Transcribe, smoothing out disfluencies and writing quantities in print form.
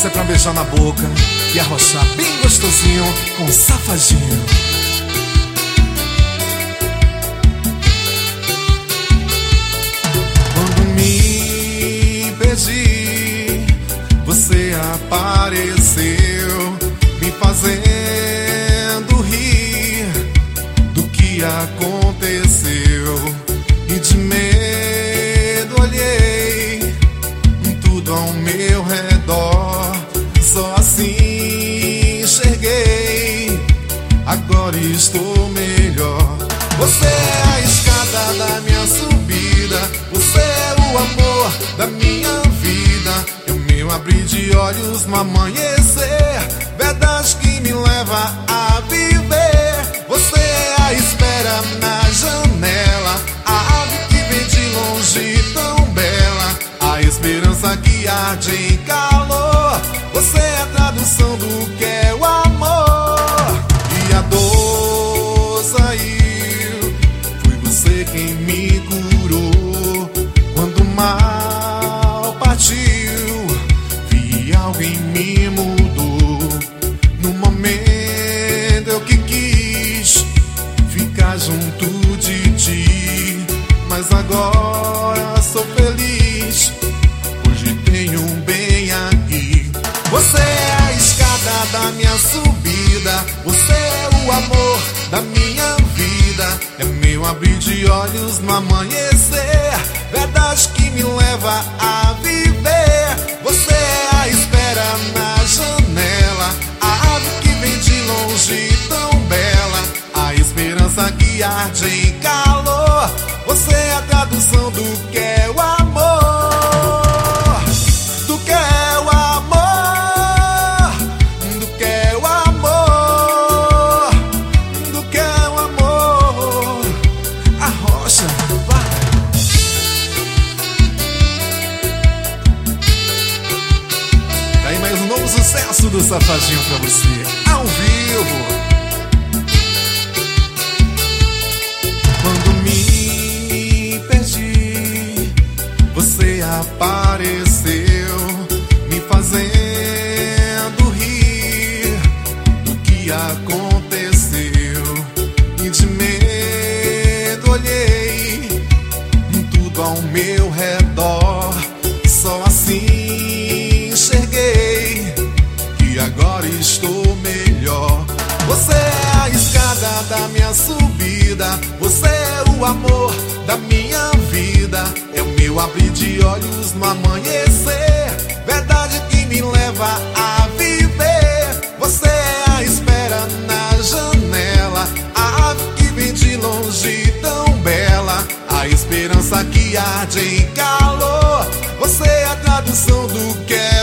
Essa é pra beijar na boca e arrochar bem gostosinho com Safadinho. Quando me perdi, você apareceu, me fazendo rir do que aconteceu. E de medo olhei tudo ao meu redor, só assim enxerguei, agora estou melhor. Você é a escada da minha subida, você é o amor da minha vida, é o meu abrir de olhos no amanhecer, verdade que me leva a viver. Você é a espera na janela, a ave que vem de longe tão bela, a esperança que arde em calor. Você é a tradução do que é o amor. E a dor saiu, foi você quem me curou. Quando o mal partiu, vi algo em mim mudou. No momento eu que quis ficar junto de ti, mas agora sou feliz, hoje tenho um bem aqui. Você é a escada da minha subida, você é o amor da minha vida, é meu abrir de olhos no amanhecer, verdade que me leva a viver. Você é a espera na janela, a ave que vem de longe tão bela, a esperança que arde em calor. Você é a tradução do que é o amor, do que é o amor, do que é o amor, do que é o amor. Arrocha, vai. Tá aí mais um novo sucesso do Safadinho pra você, ao vivo. Quando me perdi, você apareceu, me fazendo rir do que aconteceu. E de medo olhei tudo ao meu redor, só assim enxerguei que agora estou melhor. Você é a escada da minha subida, você é o amor da minha vida, é o meu abrir de olhos no amanhecer, verdade que me leva a viver. Você é a espera na janela, a ave que vem de longe tão bela, a esperança que arde em calor. Você é a tradução do que é